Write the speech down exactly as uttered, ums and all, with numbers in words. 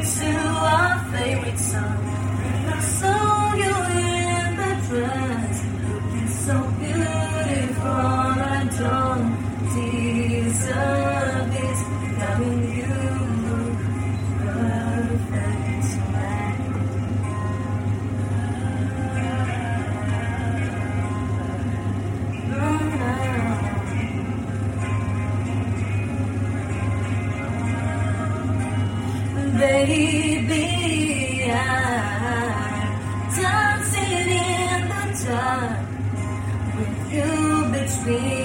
to our favorite song. And I saw you in the dress, looking so beautiful. I don't deserve this, loving you perfect man. Baby, I'm dancing in the dark with you between